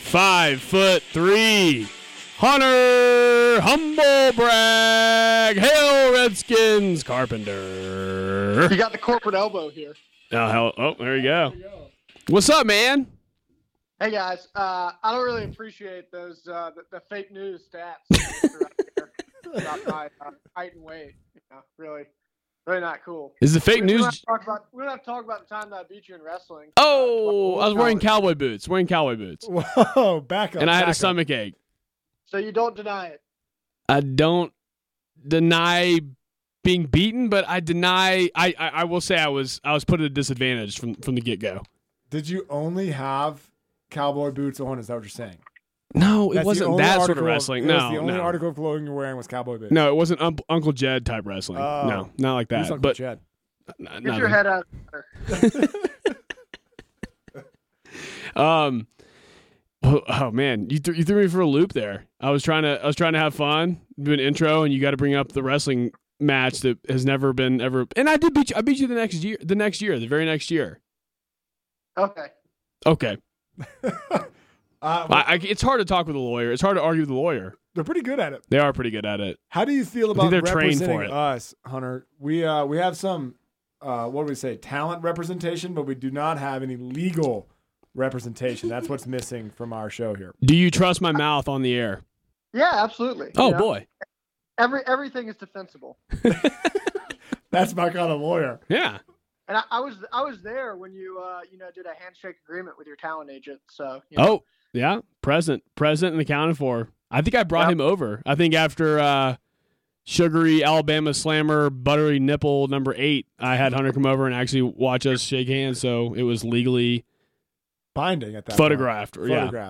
5'3", Hunter Humblebrag, Hail Redskins Carpenter. You got the corporate elbow here. There you go. What's up, man? Hey guys, I don't really appreciate those the fake news stats that are out there about my height and weight. Really not cool. Is the fake We don't news? have to talk about- we don't have to talk about the time that I beat you in wrestling. Oh, I was wearing cowboy boots. Whoa, back up. And I had back a up. stomach ache. So you don't deny it. I don't deny being beaten, but I deny. I will say I was put at a disadvantage from the get go. Did you only have cowboy boots on? Is that what you're saying? No, it That's the wasn't only that sort of article wrestling. It was No, the only no, article of clothing you're wearing was cowboy boots. no. It wasn't Uncle Jed type wrestling. Oh. No, not like Who's that. Uncle But Jed? Get nothing. your head out of the gutter. Oh man, you threw me for a loop there. I was trying to have fun, do an intro, and you got to bring up the wrestling match that has never been ever. And I did beat you. I beat you the very next year. Okay. Okay. Well, It's hard to talk with a lawyer. It's hard to argue with a lawyer. they're pretty good at it. They are pretty good at it. How do you feel I about think they're trained for representing it. us, Hunter? We have some what do we say, talent representation, but we do not have any legal representation. That's what's missing from our show here. Do you trust my mouth on the air? Yeah, absolutely. Oh You know, boy. everything is defensible. That's my kind of lawyer. Yeah. And I was there when you did a handshake agreement with your talent agent. So Oh yeah. Present and accounted for. I think I brought him over. I think after sugary Alabama slammer buttery nipple number 8, I had Hunter come over and actually watch us shake hands. So it was legally Binding at that photographed. point. Yeah. Photographed.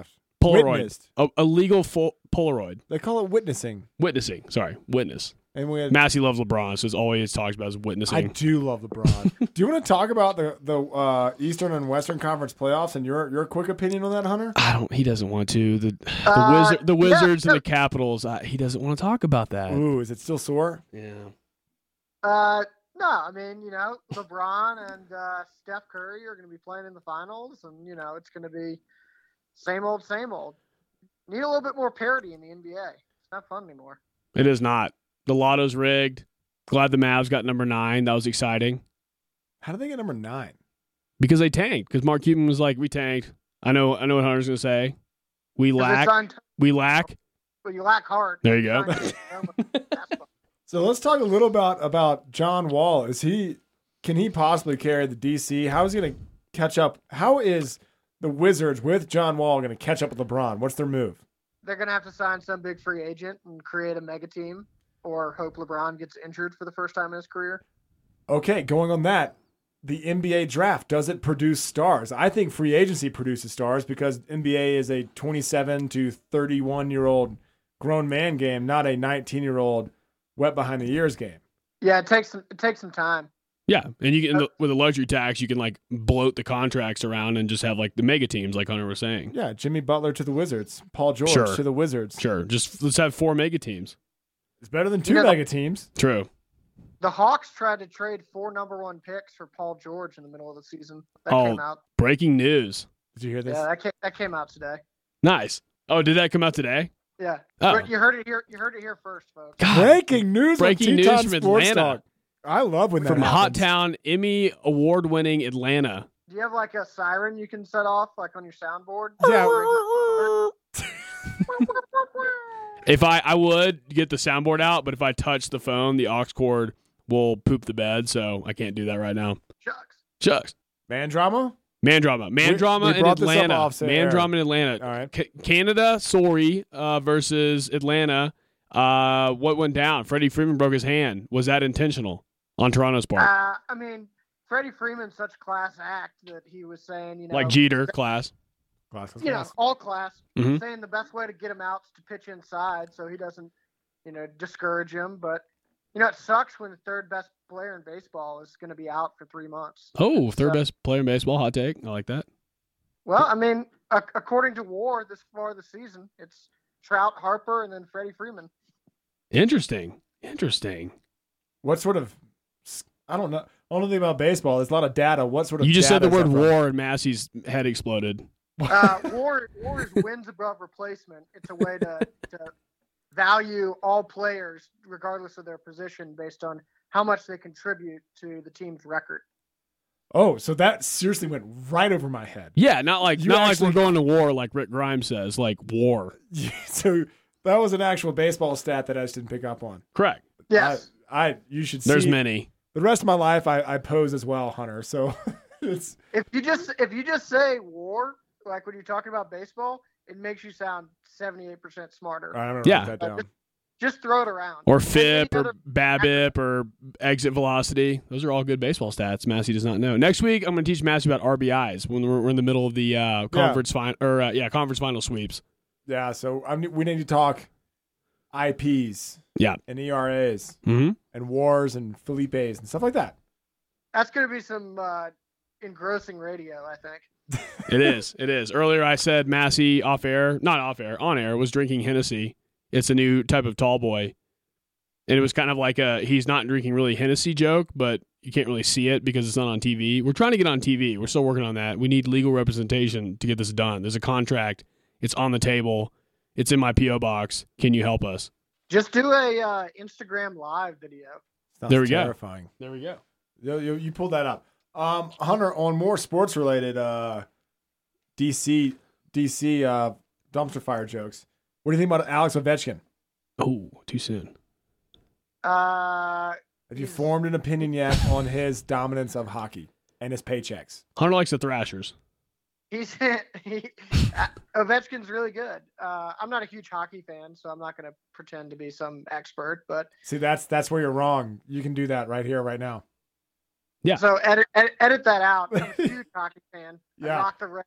Polaroid. Witnessed. A legal Polaroid. They call it witnessing. Witnessing. Sorry, witness. And we had, Massey loves LeBron, so it's all he talks about is I witnessing. do love LeBron. Do you want to talk about the Eastern and Western Conference playoffs and your quick opinion on that, Hunter? He doesn't want to. The yeah, Wizards and the Capitals. He doesn't want to talk about that. Ooh, is it still sore? Yeah. No, I mean, LeBron and Steph Curry are going to be playing in the finals, and it's going to be same old, same old. Need a little bit more parity in the NBA. It's not fun anymore. It is not. The lotto's rigged. Glad the Mavs got number 9. That was exciting. How did they get number 9? Because they tanked. Because Mark Cuban was like, "We tanked." I know what Hunter's going to say. We 'Cause lack. We lack. But you lack heart. There you go. So let's talk a little about John Wall. Can he possibly carry the DC? How is he going to catch up? How is the Wizards with John Wall going to catch up with LeBron? What's their move? They're going to have to sign some big free agent and create a mega team, or hope LeBron gets injured for the first time in his career. Okay, going on that, the NBA draft, does it produce stars? I think free agency produces stars because NBA is a 27 to 31-year-old grown man game, not a 19-year-old wet behind the ears game. Yeah, it takes some time. Yeah, and you can with a luxury tax, you can like bloat the contracts around and just have like the mega teams, like Hunter was saying. Yeah, Jimmy Butler to the Wizards, Paul George Sure. to the Wizards. Sure, just let's have 4 mega teams. It's better than 2 mega teams. True. The Hawks tried to trade 4 number 1 picks for Paul George in the middle of the season. That came out. Breaking news. Did you hear this? Yeah, that came out today. Nice. Oh, did that come out today? Yeah. Oh. You heard it here. You heard it here first, folks. God. Breaking news Breaking on news Teton from Sports Atlanta. Talk. I love when that From Hot happens. Town, Emmy award-winning Atlanta. Do you have like a siren you can set off like on your soundboard? Yeah. If I would get the soundboard out, but if I touch the phone, the aux cord will poop the bed, so I can't do that right now. Shucks. Man drama? Man drama We in brought this up Atlanta. off Man air. drama in Atlanta. All right. Canada, versus Atlanta. What went down? Freddie Freeman broke his hand. Was that intentional on Toronto's part? I mean, Freddie Freeman's such a class act that he was saying, like Jeter, class. all class, Mhm. saying the best way to get him out is to pitch inside so he doesn't, discourage him. But, it sucks when the third best player in baseball is going to be out for 3 months. Oh, third best player in baseball. Hot take. I like that. Well, I mean, according to WAR this far this season, it's Trout, Harper, and then Freddie Freeman. Interesting. What sort of, I don't know. I don't know anything about baseball. There's a lot of data. What sort of You just said data the is word that from? war and Massey's head exploded. WAR is wins above replacement. It's a way to value all players regardless of their position based on how much they contribute to the team's record. Oh, so that seriously went right over my head. Yeah, not like You like actually- we're going to war like Rick Grimes says, like war. So that was an actual baseball stat that I just didn't pick up on. Correct. Yes. You should see. There's many. The rest of my life, I pose as well, Hunter. So it's If you just say WAR, like when you're talking about baseball, it makes you sound 78% smarter. I'm gonna Yeah. write that down. Just throw it around. Or Like any FIP or other- BABIP or exit velocity. Those are all good baseball stats. Massey does not know. Next week, I'm going to teach Massey about RBIs when we're in the middle of the conference conference final sweeps. Yeah. So we need to talk IPs. Yeah. And ERAs Mm-hmm. and WARs and Felipes and stuff like that. That's going to be some engrossing radio, I think. It is. Earlier, I said Massey on air, was drinking Hennessy. It's a new type of tall boy. And it was kind of like he's not drinking really Hennessy joke, but you can't really see it because it's not on TV. We're trying to get on TV. We're still working on that. We need legal representation to get this done. There's a contract. It's on the table. It's in my P.O. box. Can you help us? Just do a Instagram live video. Sounds There we go. terrifying. There we go. You pulled that up. Hunter, on more sports related DC dumpster fire jokes. What do you think about Alex Ovechkin? Oh, too soon. Have you formed an opinion yet on his dominance of hockey and his paychecks? Hunter likes the Thrashers. Ovechkin's really good. I'm not a huge hockey fan, so I'm not going to pretend to be some expert. But See, that's where you're wrong. You can do that right here, right now. Yeah. So edit that out. I'm a huge hockey fan. Yeah. I rock the Red.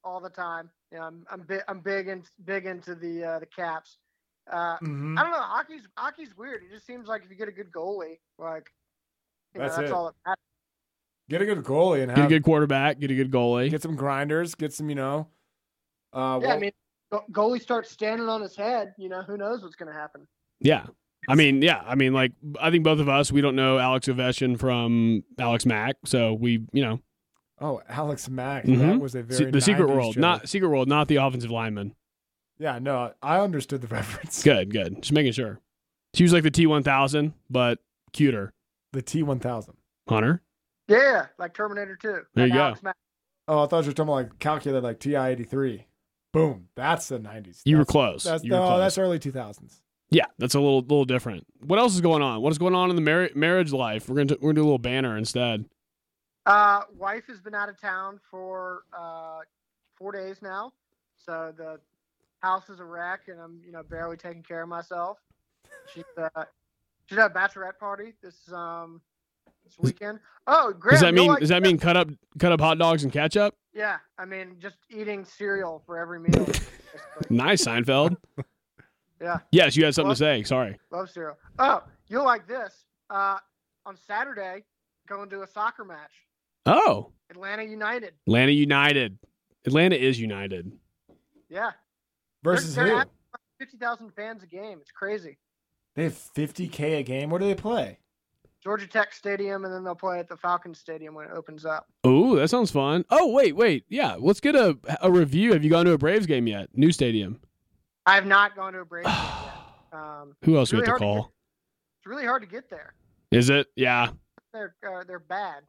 all the time. Yeah, I'm big into the Caps. Mhm. I don't know. Hockey's weird. It just seems like if you get a good goalie, like That's that's it. all that matters. Get a good goalie and Get a have good quarterback. Get a good goalie. get some grinders. Get some, Yeah, well, I mean, goalie starts standing on his head. Who knows what's going to happen? Yeah. I mean, like, I think both of us, we don't know Alex Ovechkin from Alex Mack. So we, oh, Alex Mack. Mhm. That was a very the Secret 90s World, joke. not the offensive lineman. Yeah, no, I understood the reference. Good. Just making sure. She was like the T-1000, but cuter. The T-1000. Hunter? Yeah, like Terminator 2. There you Like go. Alex Mack. Oh, I thought you were talking about like calculated like TI-83. Boom. That's the 90s. You were That's- close. That's, You were no, close. that's early 2000s. Yeah, that's a little different. What else is going on? What is going on in the marriage life? We're gonna do a little banner instead. Wife has been out of town for 4 days now, so the house is a wreck, and I'm barely taking care of myself. She's at a bachelorette party this weekend. Oh, Graham, Does that mean cut up hot dogs and ketchup? Yeah, I mean just eating cereal for every meal. basically. Nice, Seinfeld. Yeah, Yes, you had something to say. Sorry. love cereal. Oh, you'll like this. On Saturday, going to a soccer match. Oh, Atlanta United. Atlanta United. Atlanta is united. Yeah, Versus they're who? having 50,000 fans a game. It's crazy. They have 50K a game. Where do they play? Georgia Tech Stadium, and then they'll play at the Falcons Stadium when it opens up. Ooh, that sounds fun. Oh, wait. Yeah, let's get a review. Have you gone to a Braves game yet? New stadium. I have not gone to a Braves game yet. Who else we really have to hard to call? It's really hard to get there. Is it? Yeah. They're bad.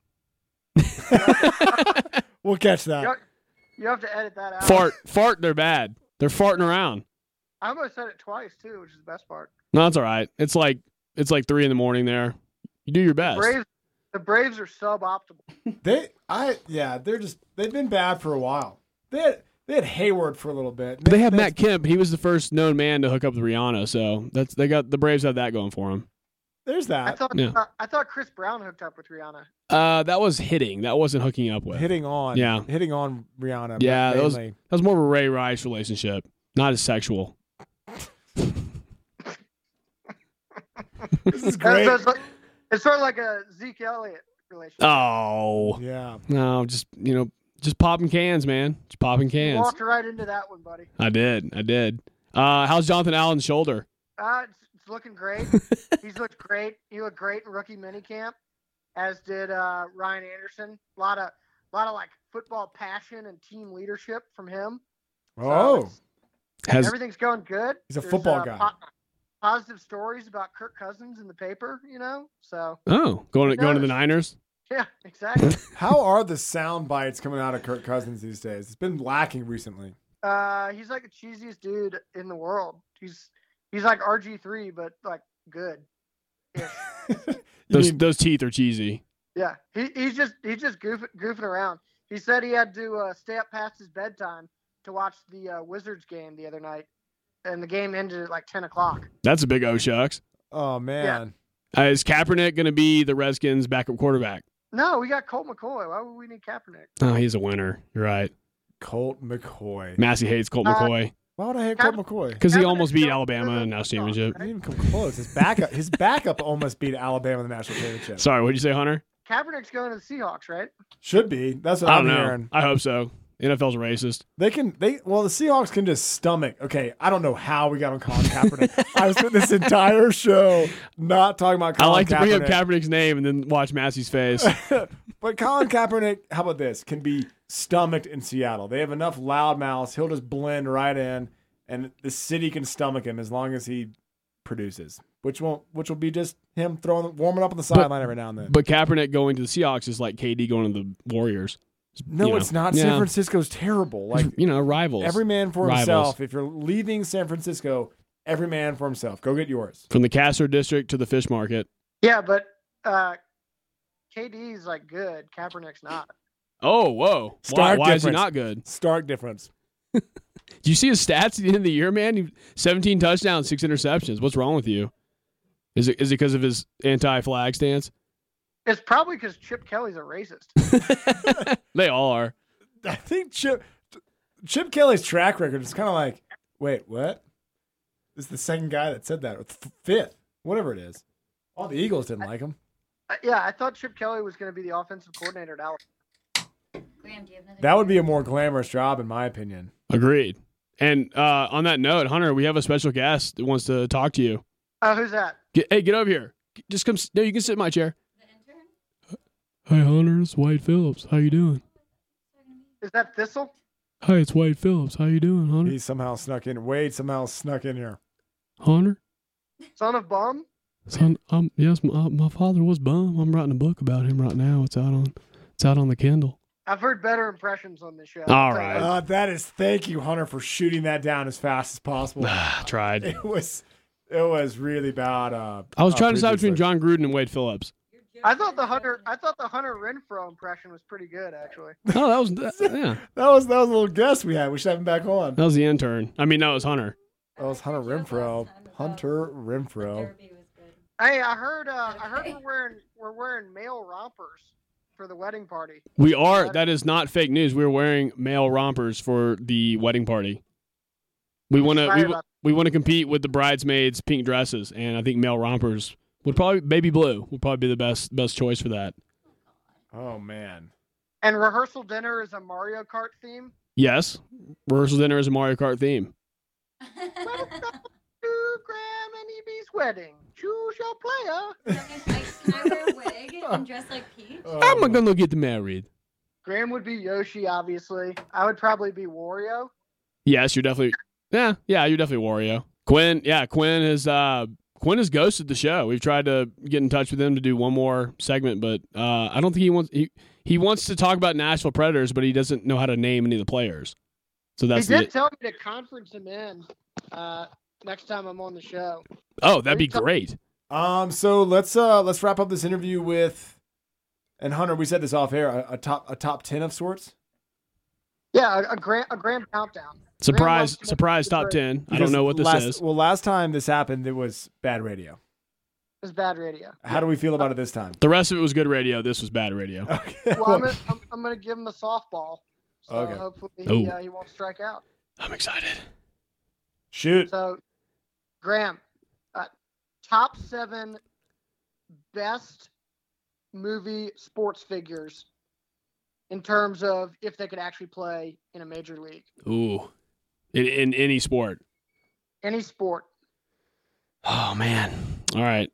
We'll catch that. You have to edit that out. Fart. They're bad. They're farting around. I almost said it twice too, which is the best part. No, that's all right. It's like 3 a.m. there. You do your best. The Braves are suboptimal. They've been bad for a while. They had Hayward for a little bit. But they have Matt Kemp. He was the first known man to hook up with Rihanna, so the Braves have that going for them. There's that. I thought Chris Brown hooked up with Rihanna. That was hitting. That wasn't hooking up with. Hitting on. Yeah. Hitting on Rihanna. Yeah, that mainly. was more of a Ray Rice relationship, not as sexual. This is great. It's sort of like a Zeke Elliott relationship. Oh Yeah. no, just popping cans, man. Just popping You cans. walked right into that one, buddy. I did. How's Jonathan Allen's shoulder? It's looking great. He's looked great. He looked great in rookie minicamp, as did Ryan Anderson. A lot of like football passion and team leadership from him. Oh. Everything's going good. He's a football guy. Positive stories about Kirk Cousins in the paper, So going to the Niners. yeah, exactly. How are the sound bites coming out of Kirk Cousins these days? It's been lacking recently. He's like the cheesiest dude in the world. He's like RG3, but like good. Those teeth are cheesy. Yeah, he's just goofing around. He said he had to stay up past his bedtime to watch the Wizards game the other night, and the game ended at like 10 o'clock. That's a big shucks. Oh man. Is Kaepernick going to be the Redskins' backup quarterback? No, we got Colt McCoy. Why would we need Kaepernick? Oh, he's a winner. You're right. Colt McCoy. Massey hates Colt McCoy Why would I hate Colt McCoy? because he Kaepernick's almost beat going Alabama to in the national championship. He didn't even come close. His backup almost beat Alabama in the national championship. Sorry, what'd you say, Hunter? Kaepernick's going to the Seahawks, right? Should be. That's what I I'm don't know. hearing. I hope so. NFL's racist. The Seahawks can just stomach. Okay, I don't know how we got on Colin Kaepernick. I spent this entire show not talking about Colin I like to bring up Kaepernick. Kaepernick's name and then watch Massey's face. But Colin Kaepernick, how about this? Can be stomached in Seattle. They have enough loudmouths. He'll just blend right in, and the city can stomach him as long as he produces. Which will be just him warming up on the sideline every now and then. But Kaepernick going to the Seahawks is like KD going to the Warriors. No, it's not. Yeah. San Francisco's terrible. Like Rivals. every man for Rivals. himself. If you're leaving San Francisco, every man for himself. Go get yours. From the Castro district to the fish market. Yeah, but KD's like good. Kaepernick's not. Oh, whoa. Stark Why is he difference. not good? Stark difference. Do you see his stats at the end of the year, man? 17 touchdowns, 6 interceptions. What's wrong with you? Is it because of his anti-flag stance? It's probably because Chip Kelly's a racist. They all are. I think Chip. Chip Kelly's track record is kind of like, wait, what? This is the second guy that said that, or fifth, whatever it is. All the Eagles didn't like him. Yeah, I thought Chip Kelly was going to be the offensive coordinator at Alabama. Graham, do you have another? That would be a more glamorous job, in my opinion. Agreed. And on that note, Hunter, we have a special guest that wants to talk to you. Who's that? Hey, get over here. Just come. No, you can sit in my chair. The intern? Hi, Hunter. It's Wade Phillips. How you doing? Is that Thistle? Hi, it's Wade Phillips. How you doing, Hunter? He somehow snuck in. Wade somehow snuck in here. Hunter? Son of Bum? Son, yes, my father was bum. I'm writing a book about him right now. It's out on the Kindle. I've heard better impressions on this show. All right. Thank you, Hunter, for shooting that down as fast as possible. Tried. It was really bad. I was trying to decide previously. between John Gruden and Wade Phillips. I thought the Hunter Renfro impression was pretty good, actually. Oh, that was yeah. That was a little guest we had. We should have him back on. That was the intern. I mean, no, it was Hunter. That was Hunter Renfro. Hunter Renfro. Derby was good. Hey, I heard we're wearing male rompers for the wedding party. We are. That is not fake news. We're wearing male rompers for the wedding party. We want Sorry to. about We want to compete with the bridesmaids' pink dresses, and I think male rompers would probably baby blue would probably be the best choice for that. Oh man. And rehearsal dinner is a Mario Kart theme. Yes, rehearsal dinner is a Mario Kart theme. Welcome to Graham and EB's wedding. Choose your player. Can I wear a wig and dress like Peach? I'm gonna get married. Graham would be Yoshi, obviously. I would probably be Wario. Yes, you're definitely. Yeah, you're definitely Wario. Quinn has ghosted the show. We've tried to get in touch with him to do one more segment, but I don't think he wants. He wants to talk about Nashville Predators, but he doesn't know how to name any of the players. So that's He did tell me to conference him in next time I'm on the show. Oh, that'd be great. So let's wrap up this interview with, and Hunter, we said this off air, a top 10 of sorts. Yeah, a grand countdown. Surprise Graham loves to top make 10. I don't know what this is. Well, last time this happened, it was bad radio. It's bad radio. How do we feel about it this time? The rest of it was good radio. This was bad radio. Okay. Well, I'm gonna give him a softball. So Okay. hopefully Ooh. he won't strike out. I'm excited. Shoot. So, Graham, top 7 best movie sports figures in terms of if they could actually play in a major league. Ooh. In any sport. Any sport. Oh man. All right.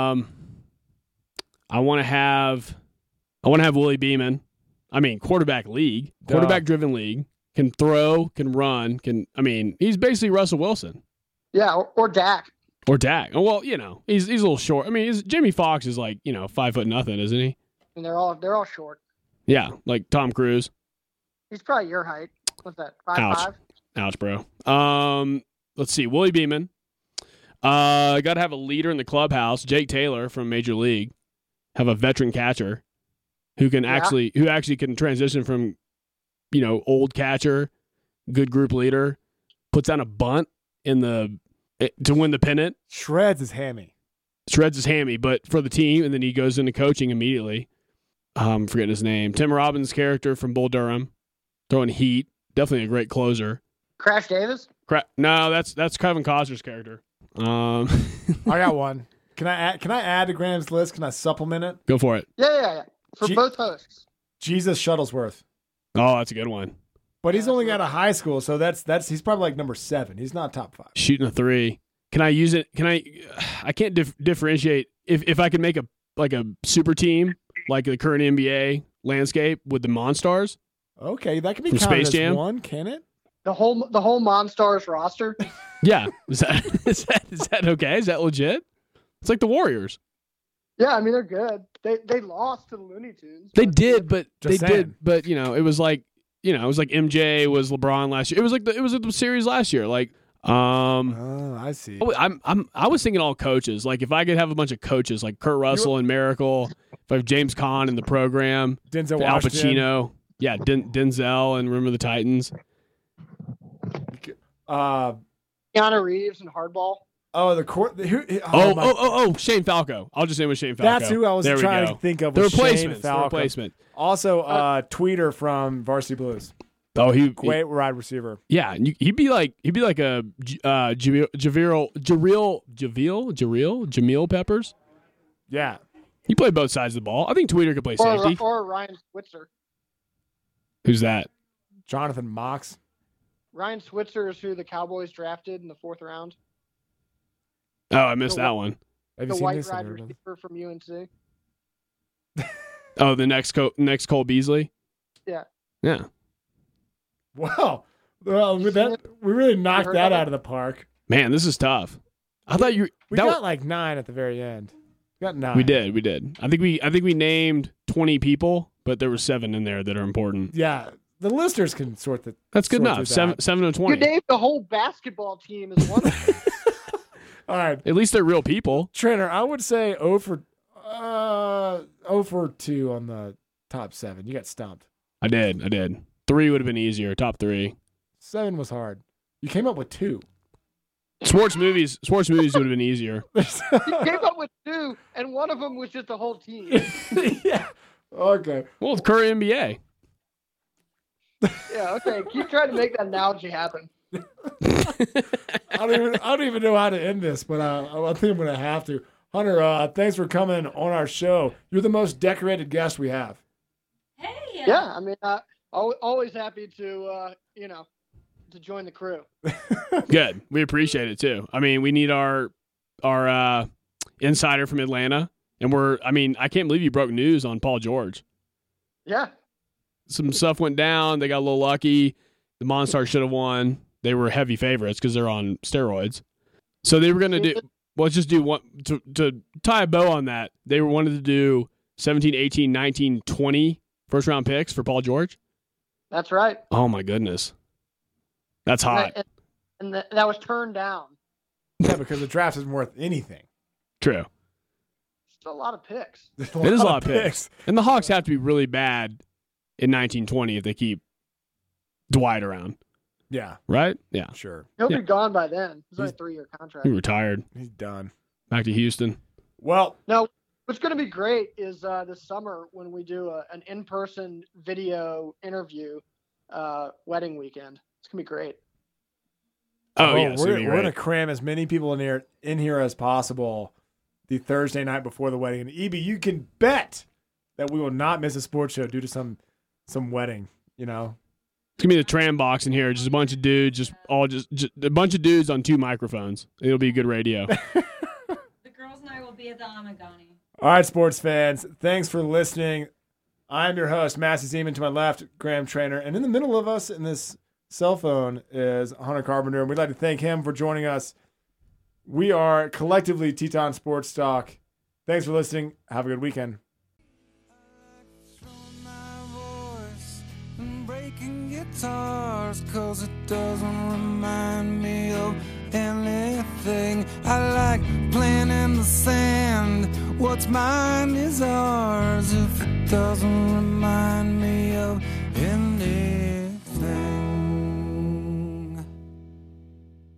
I want to have Willie Beeman. I mean, quarterback driven league. Can throw, can run, he's basically Russell Wilson. Yeah, or Dak. Or Dak. Oh, well, he's a little short. I mean, Jimmy Fox is like, 5'0", isn't he? And they're all short. Yeah, like Tom Cruise. He's probably your height. What's that? 5'5"? Ouch. Ouch, bro. Let's see. Willie Beeman. Got to have a leader in the clubhouse. Jake Taylor from Major League. Have a veteran catcher who actually can transition from, old catcher, good group leader, puts down a bunt to win the pennant. Shreds his hammy, but for the team, and then he goes into coaching immediately. I'm forgetting his name. Tim Robbins' character from Bull Durham, throwing heat. Definitely a great closer. Crash Davis? No, that's Kevin Costner's character. I got one. Can I add to Graham's list? Can I supplement it? Go for it. Yeah. For both hosts. Jesus Shuttlesworth. Oh, that's a good one. But he's only got a high school, so that's he's probably like number 7. He's not top 5. Shooting a 3. Can I use it? I can't differentiate if I can make a super team like the current NBA landscape with the Monstars. Okay, that can be From counted Space Jam? as one, can it? The whole Monstars roster. Yeah, is that okay? Is that legit? It's like the Warriors. Yeah, I mean they're good. They lost to the Looney Tunes. They did, but Just saying. it was like MJ was LeBron last year. It was like the series last year. Like, I see. I was thinking all coaches. Like if I could have a bunch of coaches like Kurt Russell and Miracle, if I have James Caan in the program, Denzel Al Washington. Pacino, Denzel and Remember the Titans. Keanu Reeves and Hardball. Oh, the court. Shane Falco. I'll just name it Shane Falco. That's who I was trying to think of. The was Shane replacement. Falco. Also, tweeter from Varsity Blues. Oh, Great wide receiver. Yeah, and he'd be like a Jamil Peppers. Yeah. He played both sides of the ball. I think Tweeter could play safety. Or Ryan Switzer. Who's that? Jonathan Mox. Ryan Switzer is who the Cowboys drafted in the 4th round. Oh, I missed that one. Have The you seen white this? wide receiver from UNC. Oh, the next Cole Beasley. Yeah. Yeah. Wow. Well, we really knocked heard that of it? out of the park. Man, this is tough. I thought you. We got like 9 at the very end. We got 9. We did. I think we named 20 people, but there were 7 in there that are important. Yeah. The listeners can sort the. That's good sort enough. through that. 7 of You 20. named the whole basketball team as one of them. All right. At least they're real people. Trainer, I would say 0 for 2 on the top 7. You got stumped. I did. 3 would have been easier. Top 3. 7 was hard. You came up with 2. Sports movies would have been easier. You came up with 2, and one of them was just the whole team. Yeah. Okay. Well, it's Curry NBA. Yeah, okay. Keep trying to make that analogy happen. I don't even know how to end this, but I think I'm going to have to. Hunter, thanks for coming on our show. You're the most decorated guest we have. Hey. Yeah, I mean, always happy to, to join the crew. Good. We appreciate it too. I mean, we need our insider from Atlanta, and I can't believe you broke news on Paul George. Yeah. Some stuff went down. They got a little lucky. The Monstars should have won. They were heavy favorites because they're on steroids. So they were going to do. Let's just do one to tie a bow on that. They wanted to do 17, 18, 19, 20 first round picks for Paul George. That's right. Oh my goodness, that's hot. And that was turned down. Yeah, because the draft isn't worth anything. True. It's a lot of picks. It It is a lot of picks. And the Hawks have to be really bad in 1920 if they keep Dwight around, Yeah, right? Yeah. sure. He'll Yeah. be gone by then. He's on a 3-year contract. He retired. He's done. Back to Houston. Well, Now, what's going to be great is this summer when we do an in-person video interview wedding weekend. It's going to be great. Oh, yeah. we're going to cram as many people in here as possible the Thursday night before the wedding. And EB, you can bet that we will not miss a sports show due to some wedding. You know, It's gonna be the tram box in here, just a bunch of dudes, just a bunch of dudes on 2 microphones. It'll be good radio. The girls and I will be at the Amagani. all right, sports fans, thanks for listening. I'm your host, Massey Seaman. To my left, Graham Trainer, and in the middle of us in this cell phone is Hunter Carpenter, and we'd like to thank him for joining us. We are collectively Teton Sports Talk. Thanks for listening. Have a good weekend. Breaking guitars, 'cause it doesn't remind me of anything. I like playing in the sand. What's mine is ours. If it doesn't remind me of